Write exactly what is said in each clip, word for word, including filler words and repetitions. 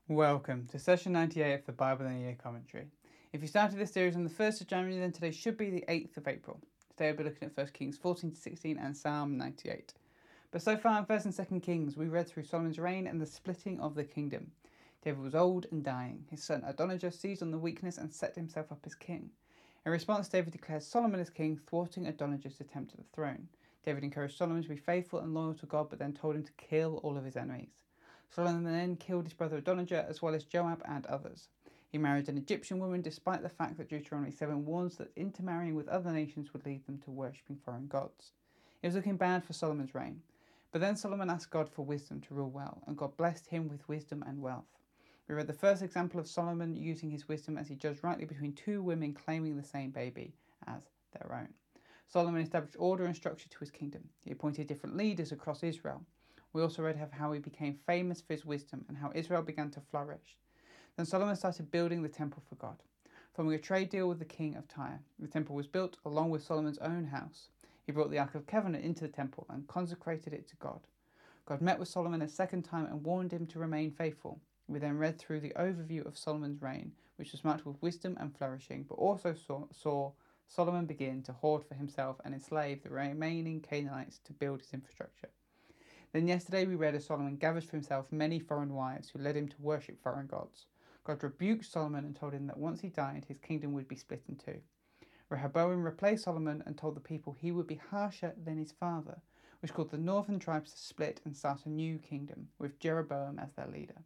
Welcome to session ninety-eight of the Bible in a Year commentary. If you started this series on the first of January, then today should be the eighth of April. Today we'll be looking at First Kings fourteen to sixteen and Psalm ninety-eight. But so far in First and Second Kings, we read through Solomon's reign and the splitting of the kingdom. David was old and dying. His son Adonijah seized on the weakness and set himself up as king. In response, David declares Solomon as king, thwarting Adonijah's attempt at the throne. David encouraged Solomon to be faithful and loyal to God, but then told him to kill all of his enemies. Solomon then killed his brother Adonijah as well as Joab and others. He married an Egyptian woman despite the fact that Deuteronomy seven warns that intermarrying with other nations would lead them to worshipping foreign gods. It was looking bad for Solomon's reign. But then Solomon asked God for wisdom to rule well, and God blessed him with wisdom and wealth. We read the first example of Solomon using his wisdom as he judged rightly between two women claiming the same baby as their own. Solomon established order and structure to his kingdom. He appointed different leaders across Israel. We also read of how he became famous for his wisdom and how Israel began to flourish. Then Solomon started building the temple for God, forming a trade deal with the king of Tyre. The temple was built along with Solomon's own house. He brought the Ark of Covenant into the temple and consecrated it to God. God met with Solomon a second time and warned him to remain faithful. We then read through the overview of Solomon's reign, which was marked with wisdom and flourishing, but also saw, saw Solomon begin to hoard for himself and enslave the remaining Canaanites to build his infrastructure. Then yesterday we read as Solomon gathered for himself many foreign wives who led him to worship foreign gods. God rebuked Solomon and told him that once he died, his kingdom would be split in two. Rehoboam replaced Solomon and told the people he would be harsher than his father, which caused the northern tribes to split and start a new kingdom, with Jeroboam as their leader.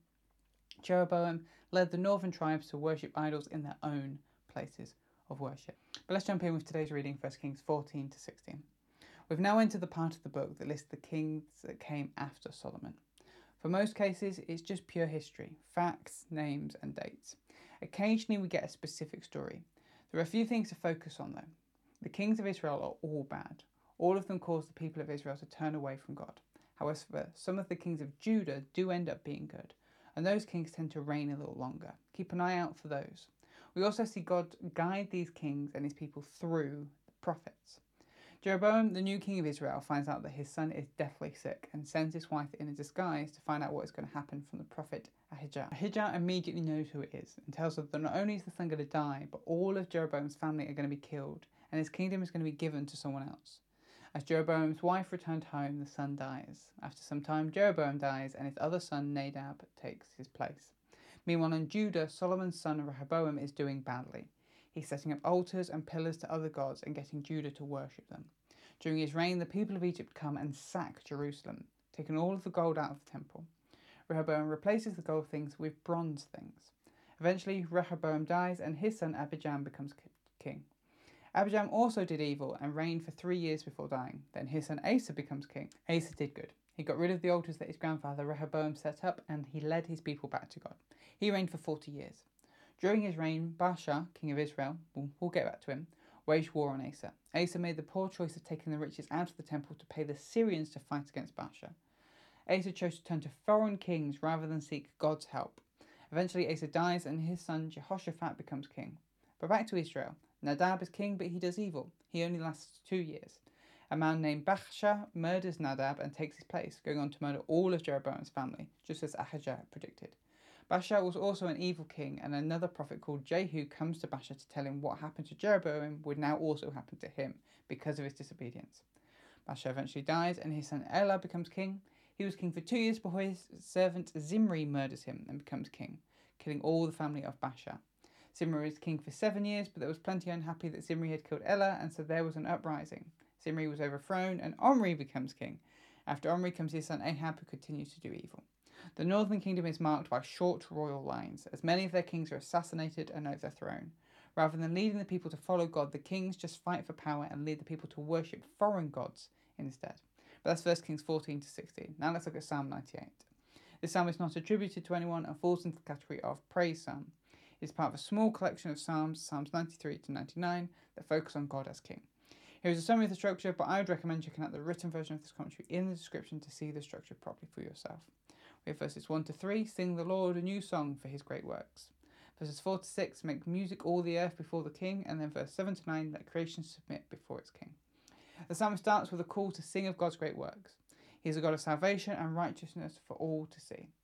Jeroboam led the northern tribes to worship idols in their own places of worship. But let's jump in with today's reading, First Kings fourteen to sixteen. We've now entered the part of the book that lists the kings that came after Solomon. For most cases, it's just pure history, facts, names, and dates. Occasionally, we get a specific story. There are a few things to focus on, though. The kings of Israel are all bad. All of them cause the people of Israel to turn away from God. However, some of the kings of Judah do end up being good, and those kings tend to reign a little longer. Keep an eye out for those. We also see God guide these kings and his people through the prophets. Jeroboam, the new king of Israel, finds out that his son is deathly sick and sends his wife in a disguise to find out what is going to happen from the prophet Ahijah. Ahijah immediately knows who it is and tells her that not only is the son going to die, but all of Jeroboam's family are going to be killed and his kingdom is going to be given to someone else. As Jeroboam's wife returned home, the son dies. After some time, Jeroboam dies and his other son Nadab takes his place. Meanwhile, in Judah, Solomon's son Rehoboam is doing badly. He's setting up altars and pillars to other gods and getting Judah to worship them. During his reign, the people of Egypt come and sack Jerusalem, taking all of the gold out of the temple. Rehoboam replaces the gold things with bronze things. Eventually, Rehoboam dies and his son Abijam becomes king. Abijam also did evil and reigned for three years before dying. Then his son Asa becomes king. Asa did good. He got rid of the altars that his grandfather Rehoboam set up and he led his people back to God. He reigned for forty years. During his reign, Baasha, king of Israel, we'll, we'll get back to him, waged war on Asa. Asa made the poor choice of taking the riches out of the temple to pay the Syrians to fight against Baasha. Asa chose to turn to foreign kings rather than seek God's help. Eventually Asa dies and his son Jehoshaphat becomes king. But back to Israel. Nadab is king, but he does evil. He only lasts two years. A man named Baasha murders Nadab and takes his place, going on to murder all of Jeroboam's family, just as Ahijah predicted. Baasha was also an evil king, and another prophet called Jehu comes to Baasha to tell him what happened to Jeroboam would now also happen to him because of his disobedience. Baasha eventually dies, and his son Elah becomes king. He was king for two years before his servant Zimri murders him and becomes king, killing all the family of Baasha. Zimri was king for seven years, but there was plenty unhappy that Zimri had killed Elah, and so there was an uprising. Zimri was overthrown, and Omri becomes king. After Omri comes his son Ahab, who continues to do evil. The northern kingdom is marked by short royal lines, as many of their kings are assassinated and overthrown. Rather than leading the people to follow God, the kings just fight for power and lead the people to worship foreign gods instead. But that's First Kings fourteen to sixteen. Now let's look at Psalm ninety-eight. This psalm is not attributed to anyone and falls into the category of praise psalm. It is part of a small collection of psalms, Psalms ninety-three to ninety-nine, that focus on God as king. Here is a summary of the structure, but I would recommend checking out the written version of this commentary in the description to see the structure properly for yourself. We have verses one to three, sing the Lord a new song for his great works. Verses four to six, make music all the earth before the king, and then verse seven to nine, let creation submit before its king. The psalm starts with a call to sing of God's great works. He is a God of salvation and righteousness for all to see.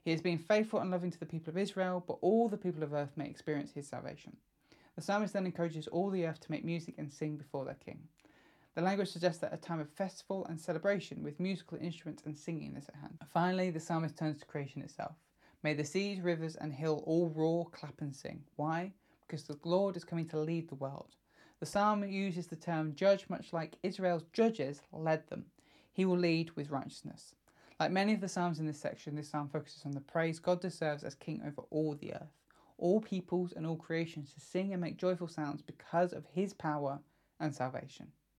He has been faithful and loving to the people of Israel, but all the people of earth may experience his salvation. The psalmist then encourages all the earth to make music and sing before their king. The language suggests that a time of festival and celebration with musical instruments and singing is at hand. Finally, the psalmist turns to creation itself. May the seas, rivers and hill all roar, clap and sing. Why? Because the Lord is coming to lead the world. The psalm uses the term judge much like Israel's judges led them. He will lead with righteousness. Like many of the psalms in this section, this psalm focuses on the praise God deserves as king over all the earth. All peoples and all creations to sing and make joyful sounds because of his power and salvation.